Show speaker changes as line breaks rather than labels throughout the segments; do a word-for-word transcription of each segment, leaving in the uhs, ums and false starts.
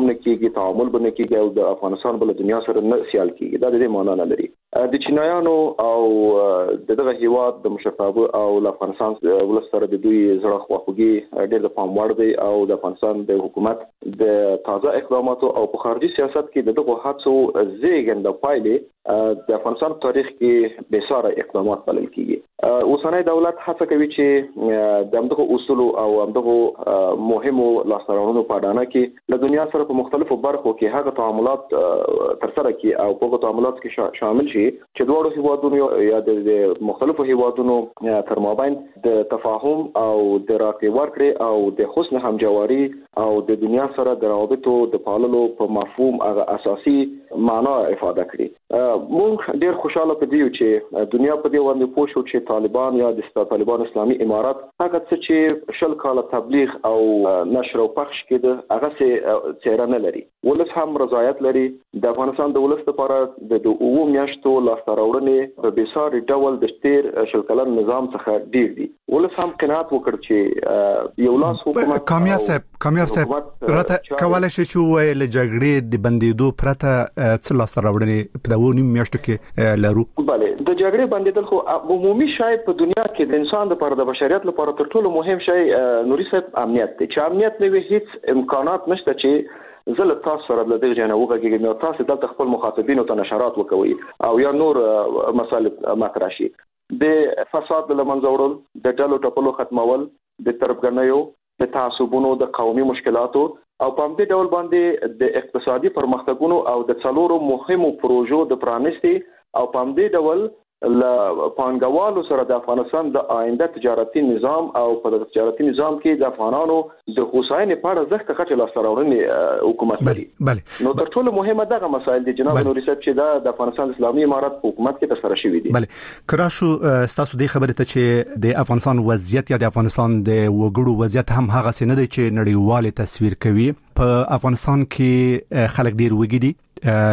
تفاهم نه کیږي، تعامل به نه کیږي او د افغانستان بل دنیا سره نه سیال کیږي. دا د دې معنا نه لري. د چینایانو او دغه هیواد د مشرتابه او د افغانستان ولس سره د دوی زړه خواخوږي ډېر د پام وړ دی او د افغانستان د حکومت د تازه اقداماتو او په خارجي سیاست کې دغه هڅو زیږنده پایلې د افغانستان تاریخ کې بساره اقدامات بلل کیږي. اوسنۍ دولت هڅه کوي چې د همدغه اصول او همدغه مهمو لاسته په اډانه کې له دنیا سره په مختلفو برخو کې هغه تعاملات ترسره کړي او په هغه تعاملات کې شامل شي چې دوه هیوادونو یا د مختلفو هیوادونو تر مابین د تفاهم او د راکړې ورکړې او د حسن همجواري او د دنیا سره د روابطو د پاللو په مفهوم هغه اساسي معنا افاده کړي. مونږ ډېر خوشاله پدې یو چې دنیا په دې باندې پوه شو چې طالبان یا د طالبان اسلامي امارات هغه څه چې شل کاله تبلیغ او نشر او پخش کړي هغه څه چیرې نه لري. ولس هم رضایت لري. د افغانستان د ولس لپاره د اوو میاشتو لاسته راوړنې په بېساري ډول د تیر شل کلن نظام څخه ډېر دي. ولس هم قناعت وکړ چې یو لاس حکومت
کامیاب صاحب کامیاب صاحب راته کولای شي چې ویل جګړې د بندیدو پرته څه لاسته راوړنې په دغه نیم میاشتو کې لرو.
بله د جګړې بندیدل خو عمومي شای په دنیا کې د انسان لپاره د بشریت لپاره تر ټولو مهم شی نوري صاحب امنیت دی. چې امنیت نه وي هیڅ امکانات نشته چې زل تاسو سره د دې جنه وګورئ نو تاسو دلته خپل مخاطبینو ته نشرات وکوي او یا نور مسائل مطرح شي. د فساد له منځه وړل، د ډلو ټپلو ختمول، د تربګنیو، د تعصبونو، د قومي مشکلاتو او په همدې ډول باندې د اقتصادي پرمختګونو او د څلورو مهمو پروژو د پرانیستي او په همدې ډول ل پانګوالو سره د افغانستان د آینده تجارتي نظام او په تجارتي نظام کې د افغانانو د هوساینې په اړه زښت کچه لاسته راوړنې حکومت لري. نو تر ټولو مهمه دغه مسایل دي جناب نوري صاحب چې د افغانستان اسلامي امارات حکومت کې تر سره شوی دي.
بله کراشو تاسو د خبرې ته چې د افغانستان وضعیت یا د افغانستان د وګړو وضعیت هم هغه څه نه دی چې نړیوال تصویر کوي. په افغانستان کې خلک ډیر وګړي دي.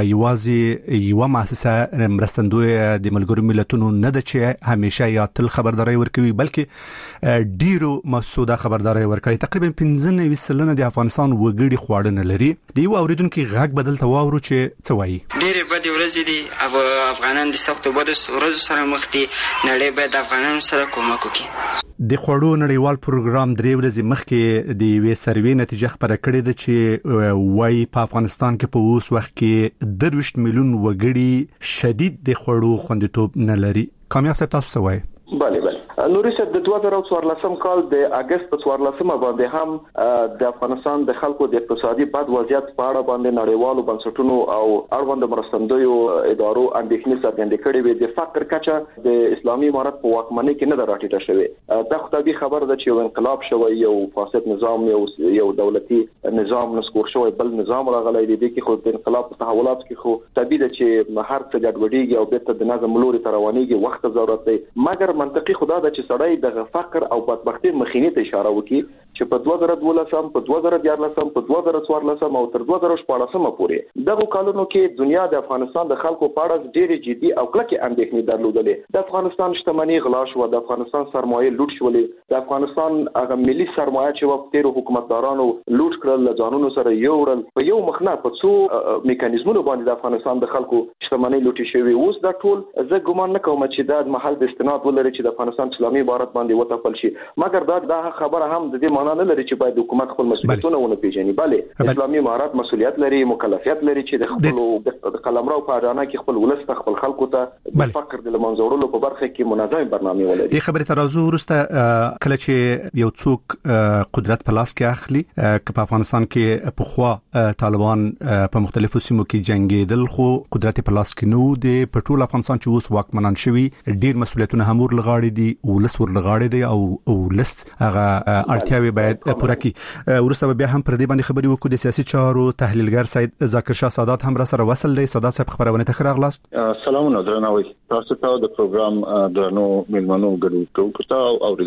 یوازې یو مؤسسه مرستندوی د ملګرو ملتونو نه ده چې همیشه یا تل خبرداري ورکوي بلکې ډیرو مسوده خبرداري ورکوي. تقریبا پنځه نوي سلنه د افغانستان وګړي خواړه نه لري. د یو اوریدونکو غږ بدل تواورو چې څه وایي.
ډیره بد ورځې دي او افغانان د سختو بد ورځو سره مخ دي. نړۍ باید افغانانو سره کومک وکړي.
د خوړو نړیوال پروګرام درې ورځې مخکې د یوې سروې نتیجه خبره کړې ده چې وايي په افغانستان کې په اوس وخت کې درویشت میلیون وګړي شدید د خوړو خوندیتوب نه لري. کامیاب صاحب تاسو څه وایي؟
بله بله نوري صاحب د دوه زره څوارلسم کال د اگست په څوارلسمه باندې هم د افغانستان د خلکو د اقتصادي بد وضعیت په اړه باندې نړیوالو بنسټونو او اړوند مرستندویو ادارو اندېښنې څرګندې کړې وې. د فقر کچه د اسلامي امارت په واکمنۍ کې نه راټیټه شوې. دا خو طبیعي خبره ده چې یو انقلاب شوی، یو فاسد نظام، یو یو دولتي نظام نسکور شوی، بل نظام راغلی دی. د کې خو د انقلاب په تحولات کې خو طبیعي ده چې هر څه ګډوډېږي او بیرته د نظم لوري ته روانېږي. وخت ضرورت دی. مګر منطقي خدا ده چې سړی د فقر او بدبختی مخینې ته اشاره وکړي چې په دوه زره دولسم، په دوه زره دیارلسم، په دوه زره څوارلسم او تر دوه زره شپاړسم پورې دغه کالونو کې دنیا د افغانستان د خلکو په اړه ډېرې جدي او کلکې اندېښنې درلودلې. د افغانستان شتمنۍ غلا شو، د افغانستان سرمایه لوټ شولې، د افغانستان هغه ملي سرمایه چې وخت تیر حکومتدارانو لوټ کړل، له ځانونو سره یوړل. په یو مخنه په څو میکانیزمونو باندې د افغانستان د خلکو شتمنۍ لوټې شوې. اوس دا ټول زه ګمان نه کوم چې دا محل د استناد ولري چې د افغانستان اسلامي امارت باندې وتپل شي. مګر دا د خبره هم د دې معنا نه لري چې باید حکومت خپل مسؤلیتونه ونه پیژني. بله اسلامي امارت مسؤلیت لري، مکلفیت لري چې د خپل د قلمرو په اډانه کې خپل ولس ته خپل خلکو ته د فقر د لمنځه وړلو په برخه کې منظم برنامه ولري.
د خبرې ترازو ورسته کله چې یو څوک قدرت په لاس کې اخلي، که په افغانستان کې په خوا طالبان په مختلفو سیمو کې جنگیدل خو قدرت په لاس کې نو دی. په ټول افغانستان چې اوس واکمنان شوي ډیر مسؤلیتونه هم ورلغاړي دي، ولس ورلغاړي دي او ولس هغه اړتیاوي باید پوره کړي. ورسته بیا هم پر دې باندې خبرې وکړو. د سیاسي چارو تحلیلګر سید ذاکر شاه سادات هم را سره وصل دی. سادات صاحب خبرونه ته راغلاست.
سلامونه درنوي تاسو ته د پروګرام درنو ملمنو ګډون کوونکو او اوریدونکو.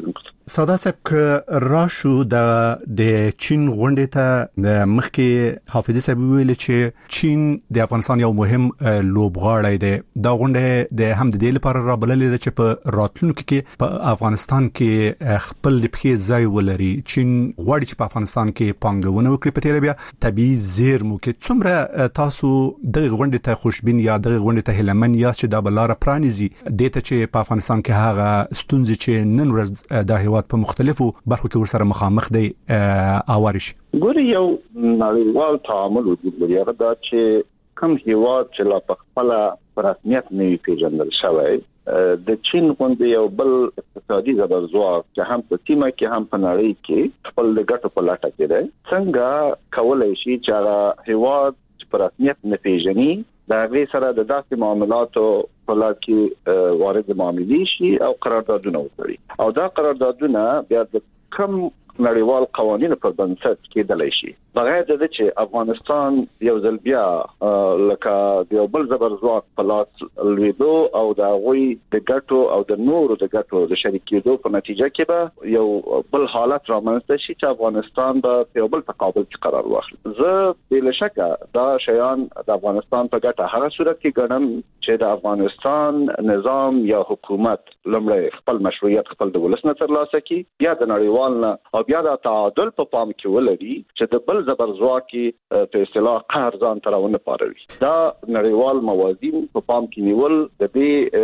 سادات صاحب ک راشو د د چین غونډې ته د مخکې حافظي صاحب ویل چې چین د افغانستان یو مهم لوبغاړی دی. دا غونډه د هم د دې لپاره را بللې ده چې په راتلونکو کې په افغانستان کې خپل د پخې ځای ولري. چین غواړي چې په افغانستان کې پانګونه وکړي. په تیر بیا طبيعي زیرمو کې څومره تاسو د غونډې ته خوشبین یا د غونډې ته هلمن یا چې دا بلاره پرانیزي د ته چې په افغانستان کې هغه ستونزې چې نن ورځ د هیواد په مختلفو برخو کې ورسره مخامخ دي اوارش
ګوري یو نړیوال تعامل وجود لري. هغه دا چې کوم هیواد چې لا په خپل رسمیت نه پیژندل شوی د چین غونډې یو بل اقتصادي زبرځواک چې هم په سیمه کې هم په نړۍ کې خپل ګټو په لټه کې دی، څنګه کولای شي چې هغه هیواد په رسمیت نه پیژني دا غي سره د داسې معاملاتو په لار کې وارد معاملې شي او قراردادونه وکړي او دا قراردادونه بیا د کم نړیوال قوانینو پر بنسټ کېدلای شي. بغیر د دې چې افغانستان یو ځل بیا لکه یو بل زبرځواک په لاس لویدو او د غوي د ګټو او د نورو د ګټو د شریکېدو په نتیجه کې به یو بل حالت رامنځته شي چې افغانستان به یو بل تقابل کې قرار واخلي. زه بلا شک دا شیان د افغانستان په ګټه هغه صورت کې ګڼم چې د افغانستان نظام یا حکومت لمړی خپل مشروعیت خپل د ولس نه ترلاسه کړي، بیا د نړیوال نه او بیا د تعادل په پام کې ولري چې د بل زبرځواکي په اصطلاح قهر ځان تراونه پاروي. دا نړیوال موازین په پام کې نیول د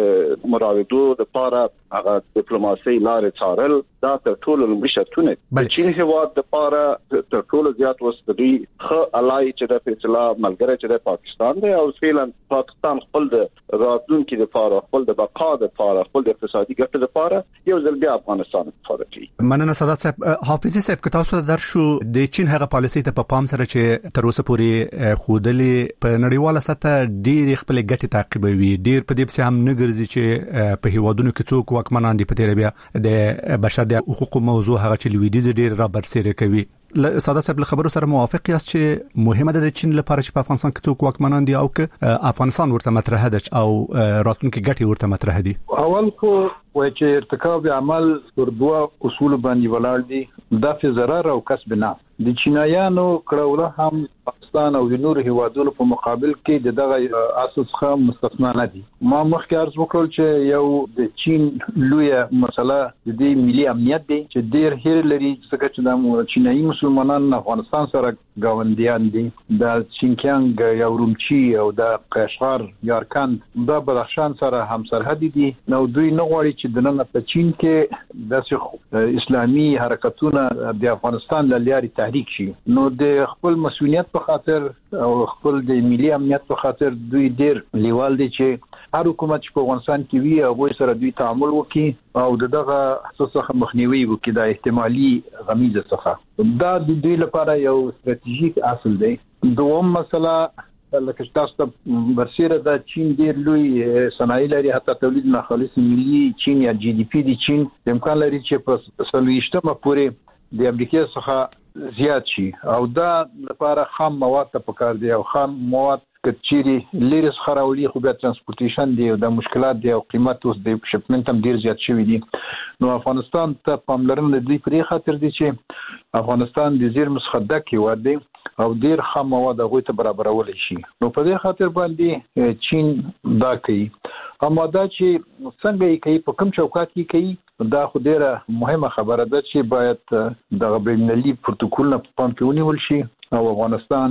دې مراودو د لپاره هغه ډیپلوماسي لارې څارل دا تر ټولو لومړی شرطونه د چین هیواد د لپاره تر ټولو زیات وسدي خ الای چې د په اصطلاح ملګری چې د پاکستان دی او فعلا پاکستان خپل د راتلونکو د لپاره خپل د بقا د لپاره خپل د اقتصادي ګټو لپاره یو ځل بیا افغانستان استفاده کوي.
مننه سادات صاحب. حافظي صاحب که تاسو درشو د چین هغه پالیسي ته په پام سره چې تر اوسه پورې خودلې په نړیواله سطح ډېر خپل ګټې تعقیبوي، ډېر په دې څه هم نه ګرځي چې په هیوادونو کې څوک واکمنان دي په تیر بیا د بشر د حقوقو موضوع هغه چې لویدیز ډېر را برسېره کوي. ساده صاحب له خبرو سره موافق یاست چې مهمه ده د چین لپاره چې په افغانستان کې څوک واکمنان دي او که افغانستان ورته مطرح ده او راتلونکي ګټې ورته مطرح دي؟
اول خو وای چې ارتکاب عمل پر دوه اصول باندې ولاړ دي، دفع ضرر او کسب نفع. د چینایانو کړهوله هم پاکستان او د نورو هیوادونو په مقابل کې د دغه اساس څخه مستثنا نه دي. ما مخکې عرض وکړل چې یو د چین لویه مسله د دې ملي امنیت دی چې ډېر هیر لري څنګه چې د چینایي مسلمانانو افغانستان سره گاونډیان دي، د چینکیانګ یا رومچي او د قشقر یارکند د بدخشان سره همسرحدي دي. نو دوی نه غواړي چې د نن په چین کې د اسلامي حرکتونه د افغانستان له لارې تحریک شي. نو د خپل مسؤلیت په خاطر او خپل د ملي امنیت په خاطر دوی ډېر لیوال دي چې هر حکومت چې په افغانستان کې وي هغه سره دوی تعامل وکړي او دغه څه مخنیوي وکړي د احتمالي غمیزه څخه. دا د دوی لپاره یو ستراتیژیک اصل دی. دوم مسله لکه تاسو ته برسیره د چین ډېر لوی صنایع لري، حتی تولید ناخالص ملي چین یا جی ډي پی دی چین امکان لري چې په سلويشتمه پورې د امریکا څخه زیات شي او دا لپاره خام مواد ته پکار دي او خام مواد کچيري لیرس خراولي خو بیا ترانسپورټیشن دی او د مشکلات دی او قیمت اوس د شپمنټ هم ډیر زیات شوی دی. نو افغانستان ته پاملرنه دی پرې خاطر دی چې افغانستان د زیرمو څخه ډک هیواد دی او ډیر خام مواد هغه ته برابرول شي. نو په دې خاطر باندې چین دا کوي. اما دا چې څنګه یې کوي په کوم چوکاټ کې کوي دا خو ډیره مهمه خبره ده چې باید د بین‌المللي پروتوکول نه پام کې ونیول شي او افغانستان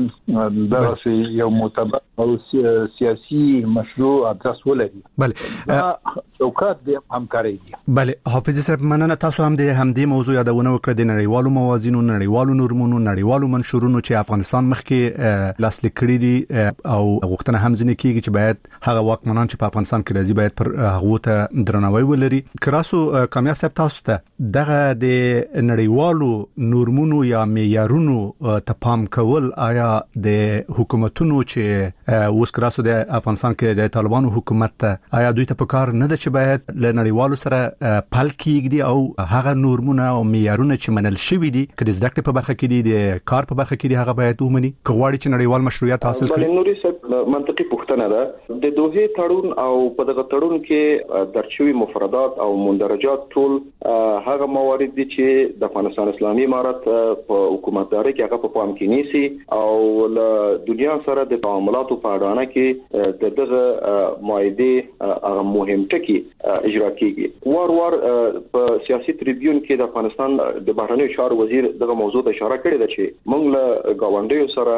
دغه یو معتبر او سیاسي مشروع ادرس ولري.
بله
چوکاټ د همکاري دي.
بله حافظ صاحب مننه. تاسو هم د همدې موضوع یادونه وکړه د نړیوالو موازینو، نړیوالو نورمونو، نړیوالو منشورونو چې افغانستان مخکې لاسلیک کړي دي او غوښتنه هم ځنې کیږي چې باید هغه واکمنان چې په افغانستان کې راځي باید پر هغه ته درناوی ولري. کراسو کامیاب صاحب تاسو ته دغه د نړیوالو نورمونو یا معیارونو ته پام کول آیا د حکومتونو چې اوس کراسو د افغانستان کې د طالبانو حکومت ته آیا دوی ته پکار نه ده چې باید له نړیوالو سره پل کېږي او هغه نورمونه او معیارونه چې منل شوی دي کله زده کړې په برخه کې دي د کار په برخه کې دي هغه باید ومني کغواړي چې نړیوال مشروعیت حاصل کړي.
نوري صاحب منطقي پوښتنه ده د دوه تړون او په دغه تړون کې درچوي مفردات او مندرجات ټول هغه موارد دي چې د افغانستان اسلامي امارت په حکومتداري کې هغه په پام کې نیسي او له دنیا سره د تعاملاتو په اړه کې د دغه معاهده هغه مهم ټکي اجرا کیږي. وار وار په سیاسي تریبیون کې د افغانستان د بهرنیو چارو وزیر دغه موضوع ته اشاره کړې ده چې موږ له گاونډیو سره